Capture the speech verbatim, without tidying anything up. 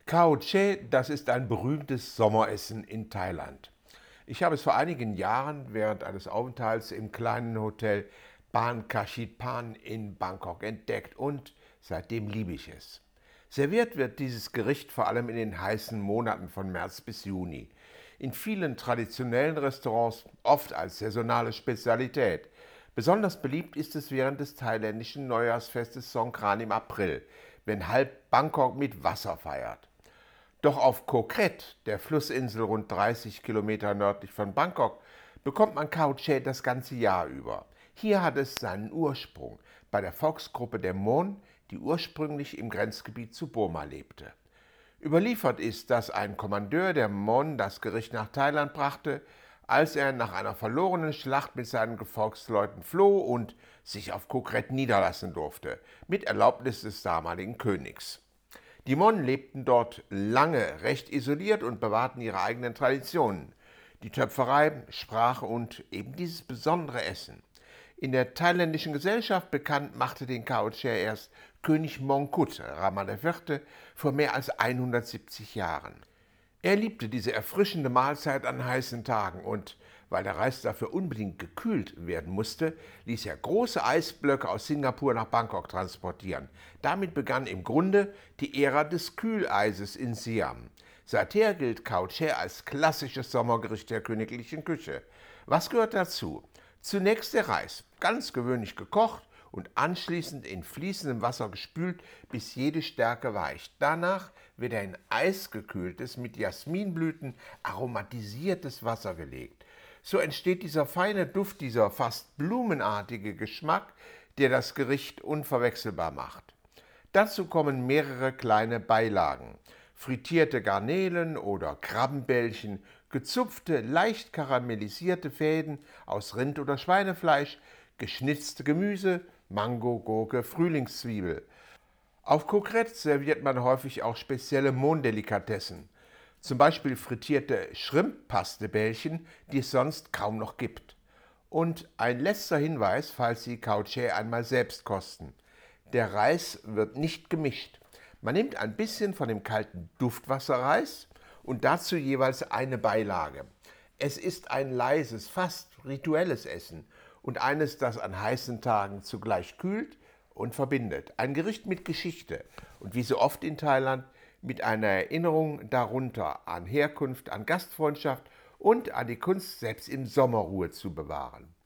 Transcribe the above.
Khao Che, das ist ein berühmtes Sommeressen in Thailand. Ich habe es vor einigen Jahren während eines Aufenthalts im kleinen Hotel Ban Kashit Pan in Bangkok entdeckt und seitdem liebe ich es. Serviert wird dieses Gericht vor allem in den heißen Monaten von März bis Juni. In vielen traditionellen Restaurants oft als saisonale Spezialität. Besonders beliebt ist es während des thailändischen Neujahrsfestes Songkran im April, wenn halb Bangkok mit Wasser feiert. Doch auf Koh Kret, der Flussinsel rund dreißig Kilometer nördlich von Bangkok, bekommt man Khao Che das ganze Jahr über. Hier hat es seinen Ursprung bei der Volksgruppe der Mon, die ursprünglich im Grenzgebiet zu Burma lebte. Überliefert ist, dass ein Kommandeur der Mon das Gericht nach Thailand brachte, als er nach einer verlorenen Schlacht mit seinen Gefolgsleuten floh und sich auf Koh Kret niederlassen durfte, mit Erlaubnis des damaligen Königs. Die Mon lebten dort lange recht isoliert und bewahrten ihre eigenen Traditionen, die Töpferei, Sprache und eben dieses besondere Essen. In der thailändischen Gesellschaft bekannt machte den Khao Che erst König Mongkut Rama der Vierte vor mehr als hundertsiebzig Jahren. Er liebte diese erfrischende Mahlzeit an heißen Tagen und, weil der Reis dafür unbedingt gekühlt werden musste, ließ er große Eisblöcke aus Singapur nach Bangkok transportieren. Damit begann im Grunde die Ära des Kühleises in Siam. Seither gilt Khao Che als klassisches Sommergericht der königlichen Küche. Was gehört dazu? Zunächst der Reis, ganz gewöhnlich gekocht und anschließend in fließendem Wasser gespült, bis jede Stärke weicht. Danach wird er in eisgekühltes, mit Jasminblüten aromatisiertes Wasser gelegt. So entsteht dieser feine Duft, dieser fast blumenartige Geschmack, der das Gericht unverwechselbar macht. Dazu kommen mehrere kleine Beilagen: frittierte Garnelen oder Krabbenbällchen, gezupfte, leicht karamellisierte Fäden aus Rind- oder Schweinefleisch, geschnitzte Gemüse, Mango, Gurke, Frühlingszwiebel. Auf Koh Kret serviert man häufig auch spezielle Mon-Delikatessen, zum Beispiel frittierte Shrimp-Pastebällchen, die es sonst kaum noch gibt. Und ein letzter Hinweis, falls Sie Khao Che einmal selbst kosten: Der Reis wird nicht gemischt. Man nimmt ein bisschen von dem kalten Duftwasserreis und dazu jeweils eine Beilage. Es ist ein leises, fast rituelles Essen und eines, das an heißen Tagen zugleich kühlt und verbindet. Ein Gericht mit Geschichte und wie so oft in Thailand mit einer Erinnerung darunter an Herkunft, an Gastfreundschaft und an die Kunst, selbst im Sommer Ruhe zu bewahren.